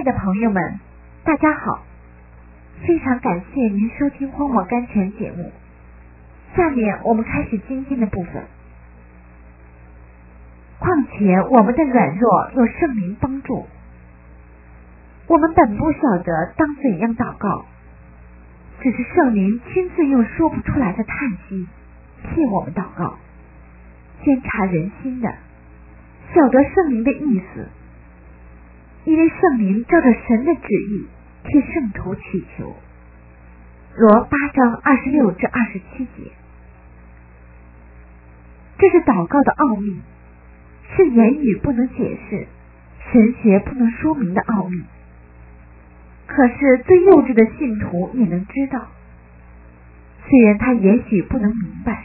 爱的朋友们，大家好！非常感谢您收听荒漠甘泉节目。下面我们开始今天的部分。况且我们的软弱有圣灵帮助，我们本不晓得当怎样祷告，只是圣灵亲自用说不出来的叹息替我们祷告，监察人心的，晓得圣灵的意思，因为圣灵照着神的旨意替圣徒祈求。罗8章26至27节。这是祷告的奥秘，是言语不能解释、神学不能说明的奥秘。可是最幼稚的信徒也能知道，虽然他也许不能明白。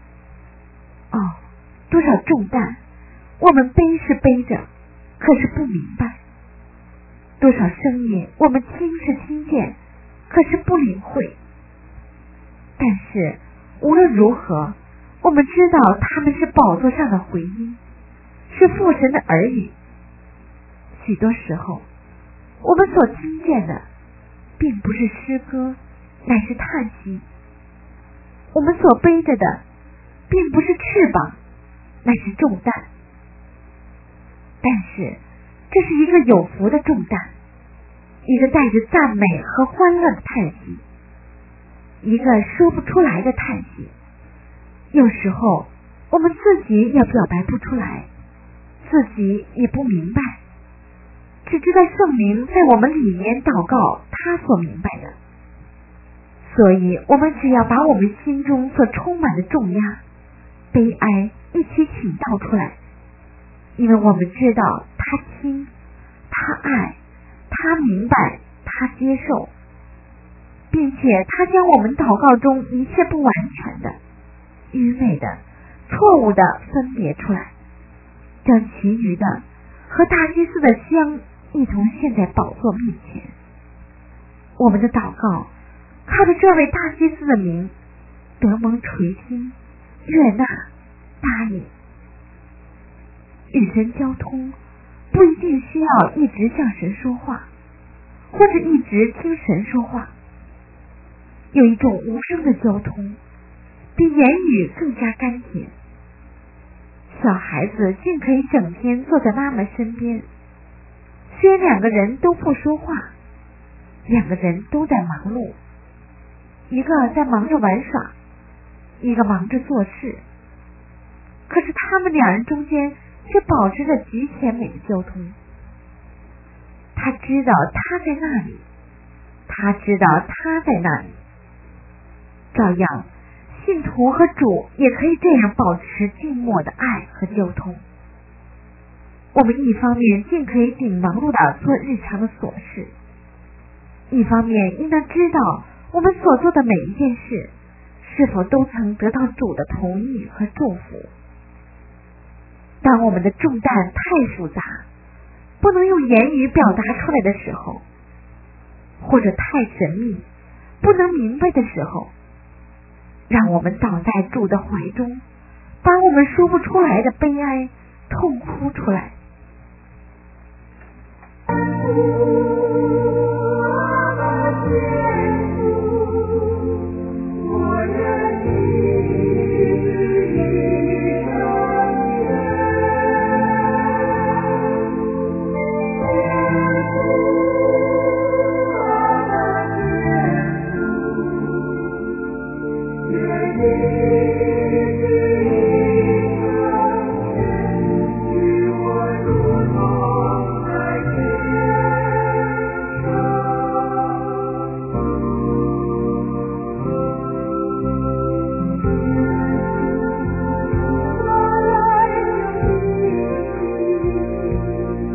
多少重担我们背是背着，可是不明白；多少声音我们听是听见，可是不领会。但是无论如何，我们知道他们是宝座上的回音，是父神的儿语。许多时候我们所听见的并不是诗歌，乃是叹息；我们所背着的并不是翅膀，乃是重担。但是这是一个有福的重担，一个带着赞美和欢乐的叹息，一个说不出来的叹息。有时候我们自己也表白不出来，自己也不明白，只知道圣灵在我们里面祷告他所明白的。所以我们只要把我们心中所充满的重压、悲哀一起倾倒出来，因为我们知道他听，他爱，他明白，他接受，并且他将我们祷告中一切不完全的、愚昧的、错误的分别出来，将其余的和大祭司的香一同献在宝座面前。我们的祷告靠着这位大祭司的名得蒙垂听、悦纳、答应。与神交通不一定需要一直向神说话，或者一直听神说话。有一种无声的交通比言语更加甘甜。小孩子竟可以整天坐在妈妈身边，虽然两个人都不说话，两个人都在忙碌，一个在忙着玩耍，一个忙着做事，可是他们两人中间却保持着极甜美的交通。他知道他在那里，他知道他在那里。照样信徒和主也可以这样保持静默的爱和交通。我们一方面尽可以顶忙碌的做日常的琐事，一方面应当知道我们所做的每一件事是否都曾得到主的同意和祝福。当我们的重担太复杂，不能用言语表达出来的时候，或者太神秘，不能明白的时候，让我们倒在主的怀中，把我们说不出来的悲哀痛哭出来。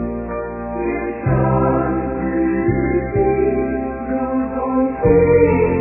Thank you.